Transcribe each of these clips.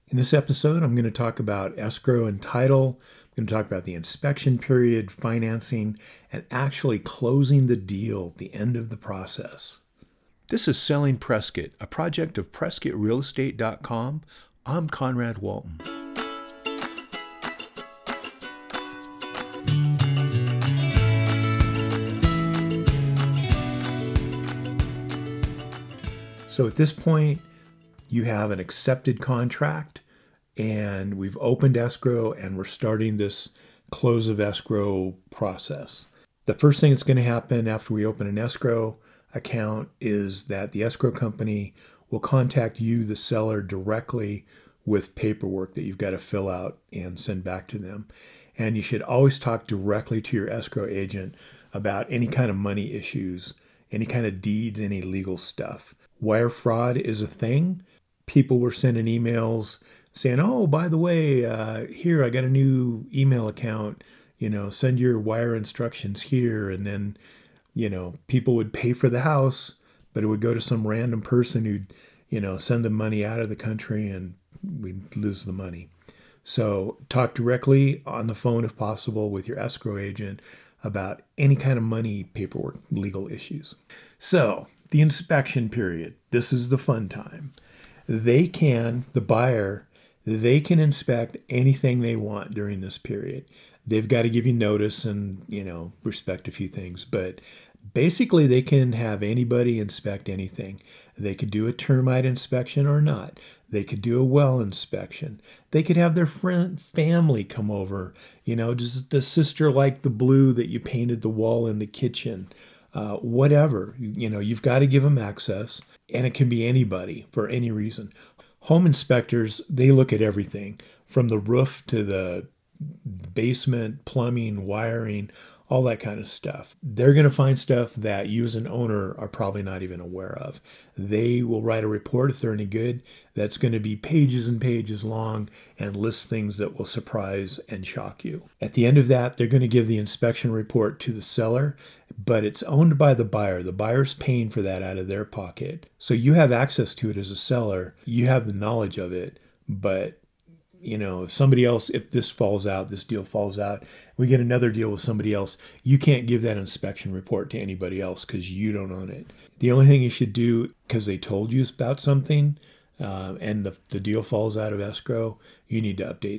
In this episode, I'm going to talk about escrow and title. I'm going to talk about the inspection period, financing, and actually closing the deal at the end of the process. This is Selling Prescott, a project of PrescottRealEstate.com. I'm Conrad Walton. So at this point, you have an accepted contract, and we've opened escrow, and we're starting this close of escrow process. The first thing that's going to happen after we open an escrow account is that the escrow company will contact you, the seller, directly with paperwork that you've got to fill out and send back to them. And you should always talk directly to your escrow agent about any kind of money issues, any kind of deeds, any legal stuff. Wire fraud is a thing. People were sending emails saying, oh, by the way, here, I got a new email account, send your wire instructions here. And then, people would pay for the house, but it would go to some random person who'd, send them money out of the country, and we'd lose the money. So talk directly on the phone, if possible, with your escrow agent about any kind of money paperwork, legal issues. So the inspection period, this is the fun time. The buyer, they can inspect anything they want during this period. They've got to give you notice and, respect a few things. But basically, they can have anybody inspect anything. They could do a termite inspection or not. They could do a well inspection. They could have their family come over. Does the sister like the blue that you painted the wall in the kitchen? Whatever. You've got to give them access. And it can be anybody for any reason. Home inspectors, they look at everything from the roof to the basement, plumbing, wiring, all that kind of stuff. They're going to find stuff that you as an owner are probably not even aware of. They will write a report, if they're any good, that's going to be pages and pages long and list things that will surprise and shock you. At the end of that, they're going to give the inspection report to the seller, but it's owned by the buyer. The buyer's paying for that out of their pocket. So you have access to it as a seller. You have the knowledge of it, but if somebody else, if this deal falls out, we get another deal with somebody else, you can't give that inspection report to anybody else because you don't own it. The only thing you should do, because they told you about something and the deal falls out of escrow, you need to update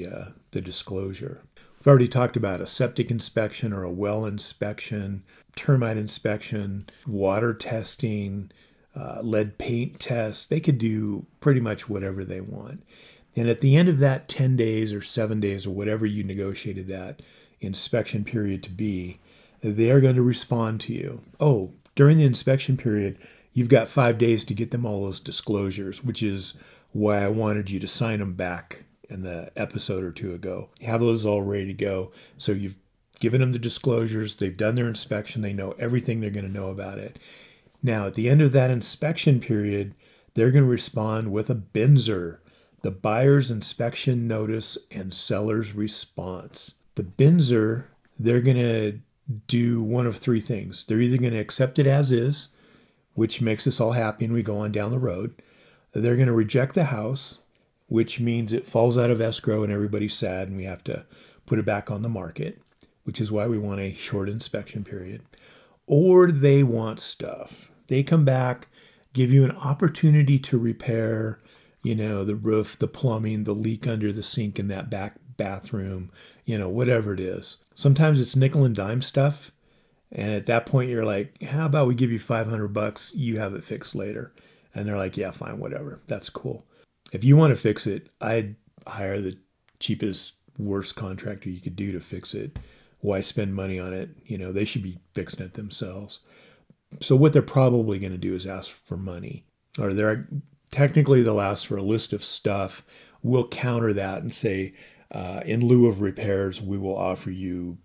the disclosure. We've already talked about a septic inspection or a well inspection, termite inspection, water testing, lead paint tests. They could do pretty much whatever they want. And at the end of that 10 days or 7 days or whatever you negotiated that inspection period to be, they are going to respond to you. Oh, during the inspection period, you've got 5 days to get them all those disclosures, which is why I wanted you to sign them back in the episode or two ago. Have those all ready to go. So you've given them the disclosures. They've done their inspection. They know everything they're going to know about it. Now, at the end of that inspection period, they're going to respond with a BINSR, the buyer's inspection notice and seller's response. The BINSR, they're going to do one of three things. They're either going to accept it as is, which makes us all happy and we go on down the road. They're going to reject the house, which means it falls out of escrow and everybody's sad and we have to put it back on the market, which is why we want a short inspection period. Or they want stuff. They come back, give you an opportunity to repair the roof, the plumbing, the leak under the sink in that back bathroom, whatever it is. Sometimes it's nickel and dime stuff. And at that point, you're like, how about we give you $500? You have it fixed later. And they're like, yeah, fine, whatever. That's cool. If you want to fix it, I'd hire the cheapest, worst contractor you could do to fix it. Why spend money on it? They should be fixing it themselves. So what they're probably going to do is ask for money. Or technically they'll ask for a list of stuff. We'll counter that and say, in lieu of repairs, we will offer you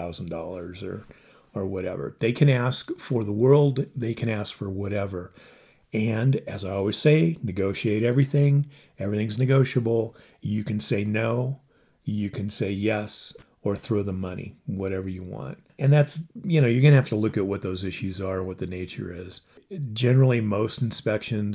$2,000 or whatever. They can ask for the world. They can ask for whatever. And as I always say, negotiate everything. Everything's negotiable. You can say no. You can say yes. Or throw the money, whatever you want. And that's, you're going to have to look at what those issues are, what the nature is. Generally, most inspections,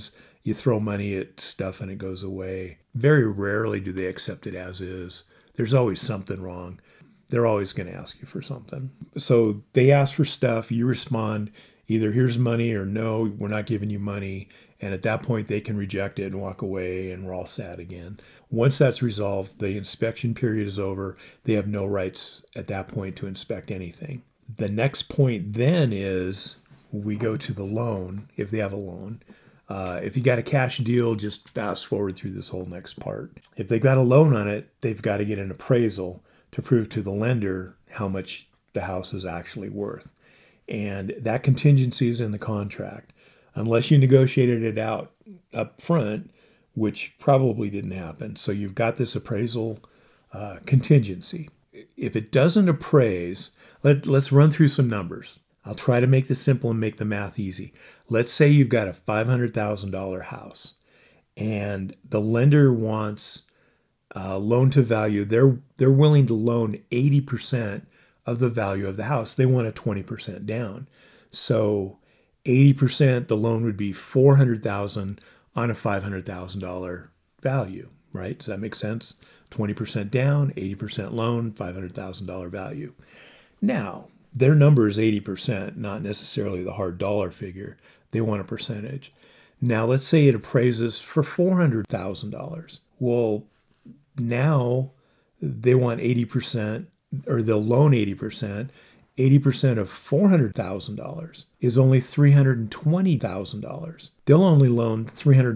You throw money at stuff and it goes away. Very rarely do they accept it as is. There's always something wrong. They're always going to ask you for something. So they ask for stuff, you respond, either here's money or no, we're not giving you money. And at that point, they can reject it and walk away, and we're all sad again. Once that's resolved, the inspection period is over. They have no rights at that point to inspect anything. The next point then is we go to the loan, if they have a loan. If you got a cash deal, just fast forward through this whole next part. If they got a loan on it, they've got to get an appraisal to prove to the lender how much the house is actually worth. And that contingency is in the contract. Unless you negotiated it out up front, which probably didn't happen. So you've got this appraisal contingency. If it doesn't appraise, let's run through some numbers. I'll try to make this simple and make the math easy. Let's say you've got a $500,000 house and the lender wants loan to value. They're willing to loan 80% of the value of the house. They want a 20% down. So 80%, the loan would be $400,000 on a $500,000 value, right? Does that make sense? 20% down, 80% loan, $500,000 value. Now, their number is 80%, not necessarily the hard dollar figure. They want a percentage. Now, let's say it appraises for $400,000. Well, now they want 80%, or they'll loan 80%. 80% of $400,000 is only $320,000. They'll only loan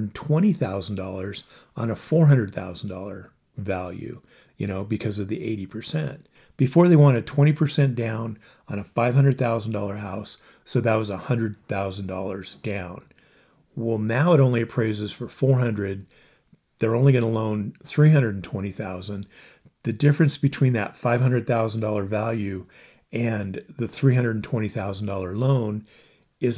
$320,000 on a $400,000 value, because of the 80%. Before they wanted 20% down on a $500,000 house, so that was $100,000 down. Well, now it only appraises for $400,000. They're only going to loan $320,000. The difference between that $500,000 value and the $320,000 loan is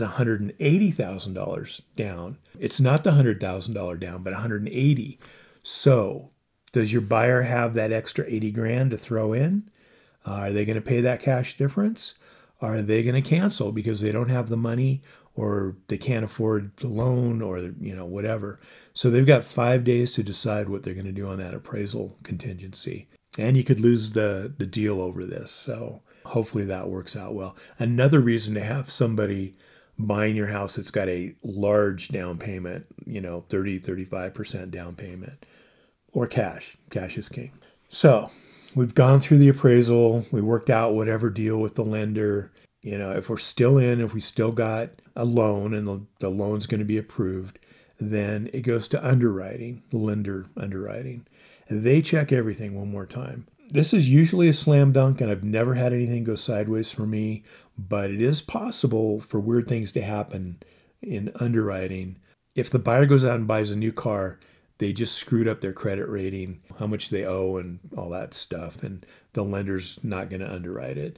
$180,000 down. It's not the $100,000 down, but $180,000. So does your buyer have that extra $80,000 to throw in? Are they going to pay that cash difference? Are they going to cancel because they don't have the money, or they can't afford the loan, or whatever? So they've got 5 days to decide what they're going to do on that appraisal contingency. And you could lose the deal over this. So hopefully that works out well. Another reason to have somebody buying your house that's got a large down payment, 30, 35% down payment, or cash. Cash is king. So we've gone through the appraisal. We worked out whatever deal with the lender. If we're still if we still got a loan and the loan's going to be approved, then it goes to underwriting, the lender underwriting. And they check everything one more time. This is usually a slam dunk, and I've never had anything go sideways for me, but it is possible for weird things to happen in underwriting. If the buyer goes out and buys a new car, they just screwed up their credit rating, how much they owe and all that stuff, and the lender's not going to underwrite it.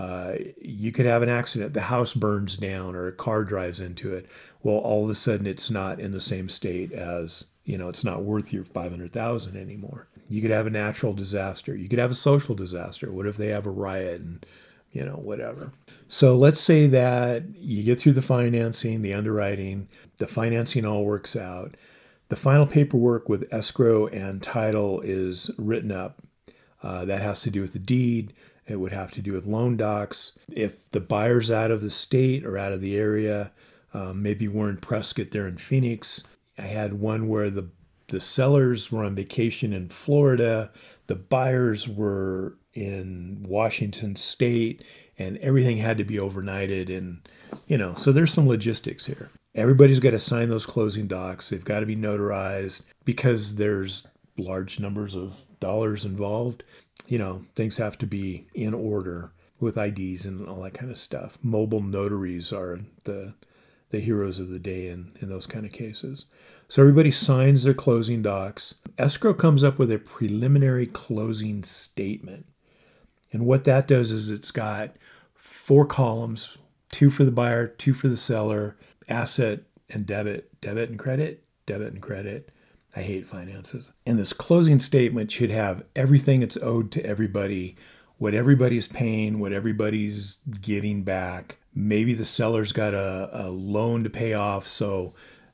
You could have an accident, the house burns down, or a car drives into it. Well, all of a sudden it's not in the same state as, it's not worth your $500,000 anymore. You could have a natural disaster. You could have a social disaster. What if they have a riot and, whatever. So let's say that you get through the financing, the underwriting, the financing all works out. The final paperwork with escrow and title is written up. That has to do with the deed. It would have to do with loan docs. If the buyer's out of the state or out of the area, maybe we're in Prescott, they're in Phoenix. I had one where the sellers were on vacation in Florida. The buyers were in Washington State, and everything had to be overnighted. And, so there's some logistics here. Everybody's got to sign those closing docs. They've got to be notarized because there's large numbers of dollars involved. Things have to be in order with IDs and all that kind of stuff. Mobile notaries are the heroes of the day in those kind of cases. So everybody signs their closing docs. Escrow comes up with a preliminary closing statement. And what that does is it's got 4 columns, 2 for the buyer, 2 for the seller, asset and debit, debit and credit, debit and credit. I hate finances. And this closing statement should have everything that's owed to everybody, what everybody's paying, what everybody's getting back. Maybe the seller's got a loan to pay off, so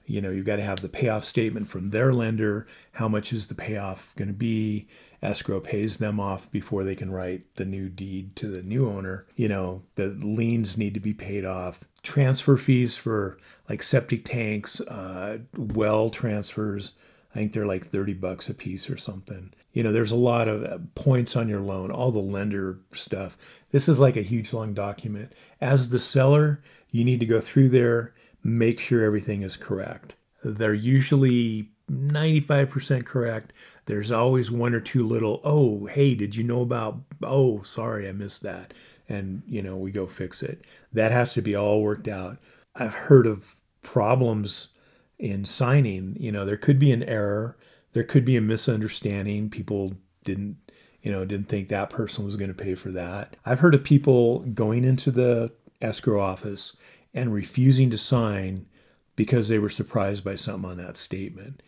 You've got to have the payoff statement from their lender. How much is the payoff going to be? Escrow pays them off before they can write the new deed to the new owner. The liens need to be paid off. Transfer fees for like septic tanks, well transfers, I think they're like $30 a piece or something. There's a lot of points on your loan, all the lender stuff. This is like a huge long document. As the seller, you need to go through there, make sure everything is correct. They're usually 95% correct. There's always one or two little, oh, hey, did you know about, oh, sorry, I missed that. And, we go fix it. That has to be all worked out. I've heard of problems in signing. There could be an error. There could be a misunderstanding. People didn't think that person was going to pay for that. I've heard of people going into the escrow office and refusing to sign because they were surprised by something on that statement.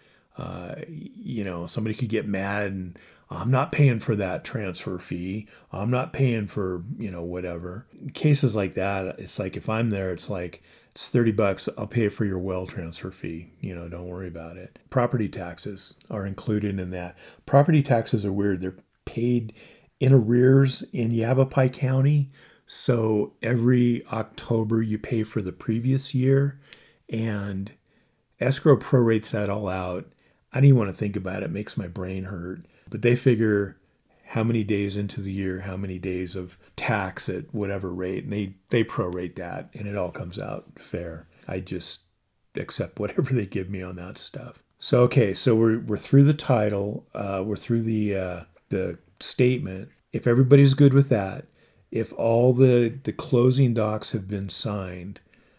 Somebody could get mad and I'm not paying for that transfer fee. I'm not paying for, whatever. In cases like that, it's like if I'm there, it's like, it's $30. I'll pay for your well transfer fee. Don't worry about it. Property taxes are included in that. Property taxes are weird. They're paid in arrears in Yavapai County. So every October you pay for the previous year, and escrow prorates that all out. I don't even want to think about it. It makes my brain hurt. But they figure how many days into the year, how many days of tax at whatever rate, and they prorate that, and it all comes out fair. I just accept whatever they give me on that stuff. So we're through the title, we're through the statement. If everybody's good with that, if all the closing docs have been signed,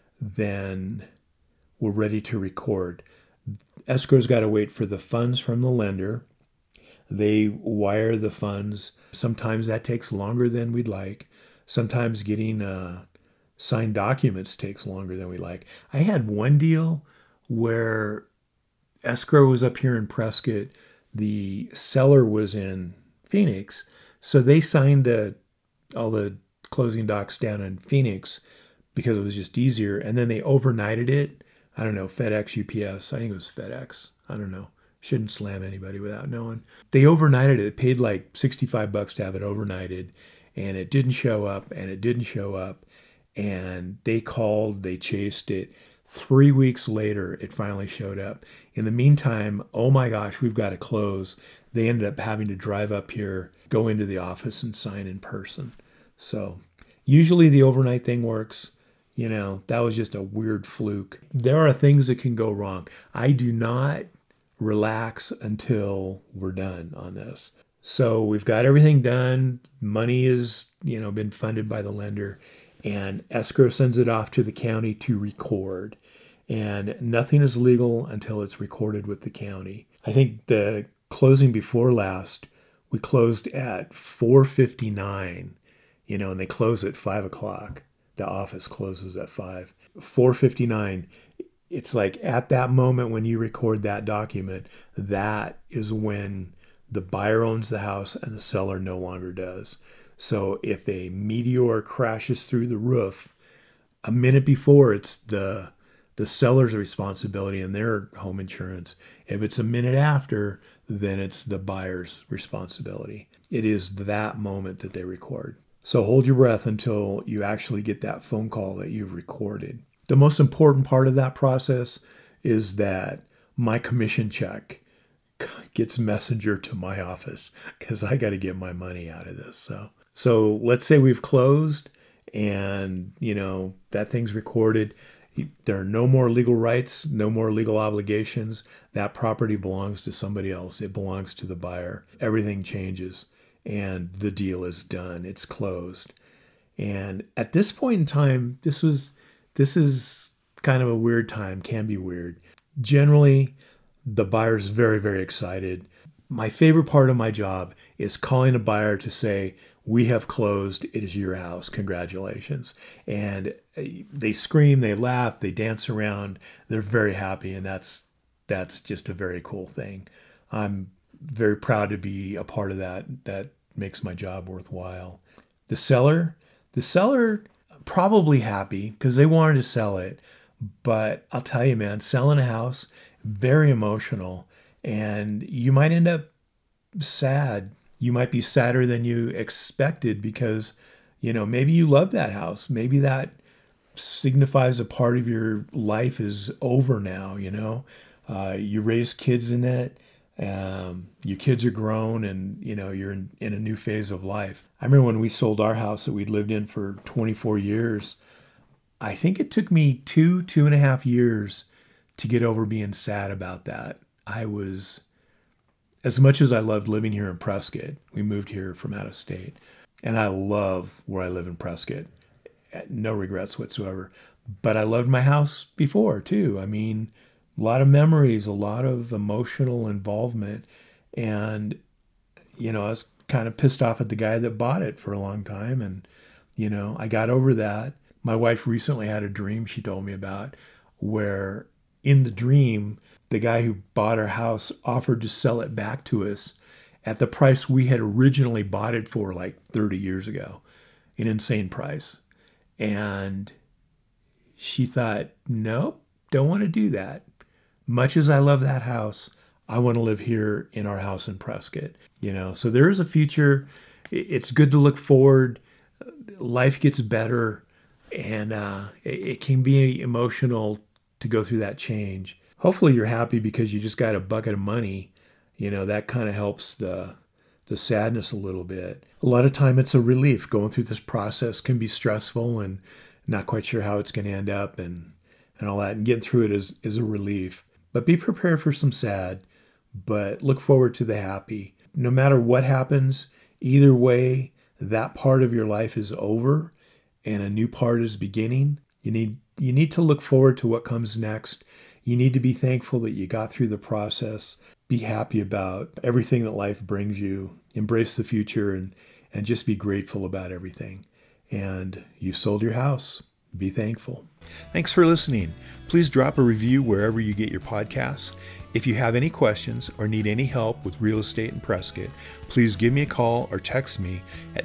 then we're ready to record. Escrow's got to wait for the funds from the lender. They wire the funds. Sometimes that takes longer than we'd like. Sometimes getting signed documents takes longer than we like. I had one deal where escrow was up here in Prescott. The seller was in Phoenix. So they signed all the closing docs down in Phoenix because it was just easier. And then they overnighted it. I don't know, FedEx, UPS. I think it was FedEx. I don't know. Shouldn't slam anybody without knowing. They overnighted it. It paid like $65 to have it overnighted. And it didn't show up, and it didn't show up. And they called, they chased it. 3 weeks later, it finally showed up. In the meantime, oh my gosh, we've got to close. They ended up having to drive up here, go into the office and sign in person. So usually the overnight thing works. That was just a weird fluke. There are things that can go wrong. I do not relax until we're done on this. So we've got everything done. Money is, been funded by the lender, and escrow sends it off to the county to record. And nothing is legal until it's recorded with the county. I think the closing before last, we closed at 4:59, and they close at 5 o'clock. The office closes at 5. 4:59. It's like at that moment when you record that document, that is when the buyer owns the house and the seller no longer does. So if a meteor crashes through the roof, a minute before, it's the seller's responsibility and their home insurance. If it's a minute after, then it's the buyer's responsibility. It is that moment that they record. So hold your breath until you actually get that phone call that you've recorded. The most important part of that process is that my commission check gets messenger to my office because I got to get my money out of this. So let's say we've closed and, that thing's recorded. There are no more legal rights, no more legal obligations. That property belongs to somebody else. It belongs to the buyer. Everything changes and the deal is done. It's closed. And at this point in time, this is kind of a weird time, can be weird. Generally, the buyer's very, very excited. My favorite part of my job is calling a buyer to say, we have closed, it is your house, congratulations. And they scream, they laugh, they dance around, they're very happy, and that's just a very cool thing. I'm very proud to be a part of that. That makes my job worthwhile. The seller probably happy because they wanted to sell it, But I'll tell you, man, selling a house, very emotional, and you might end up sad. You might be sadder than you expected because, maybe you love that house. Maybe that signifies a part of your life is over now, you raise kids in it. Your kids are grown and, you're in a new phase of life. I remember when we sold our house that we'd lived in for 24 years, I think it took me 2.5 years to get over being sad about that. As much as I loved living here in Prescott, we moved here from out of state, and I love where I live in Prescott. No regrets whatsoever. But I loved my house before too. I mean, a lot of memories, a lot of emotional involvement. And, I was kind of pissed off at the guy that bought it for a long time. And, I got over that. My wife recently had a dream she told me about where in the dream, the guy who bought our house offered to sell it back to us at the price we had originally bought it for like 30 years ago, an insane price. And she thought, nope, don't want to do that. Much as I love that house, I want to live here in our house in Prescott. So there is a future. It's good to look forward. Life gets better, and it can be emotional to go through that change. Hopefully you're happy because you just got a bucket of money. That kind of helps the sadness a little bit. A lot of time it's a relief. Going through this process can be stressful and not quite sure how it's going to end up and all that. And getting through it is a relief. But be prepared for some sad, but look forward to the happy. No matter what happens, either way, that part of your life is over and a new part is beginning. You need to look forward to what comes next. You need to be thankful that you got through the process. Be happy about everything that life brings you. Embrace the future and just be grateful about everything. And you sold your house. Be thankful. Thanks for listening. Please drop a review wherever you get your podcasts. If you have any questions or need any help with real estate in Prescott, please give me a call or text me at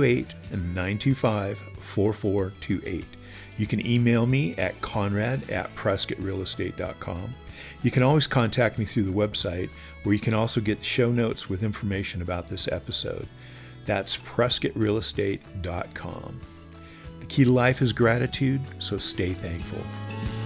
928-925-4428. You can email me at conrad@prescottrealestate.com. You can always contact me through the website, where you can also get show notes with information about this episode. That's prescottrealestate.com. The key to life is gratitude, so stay thankful.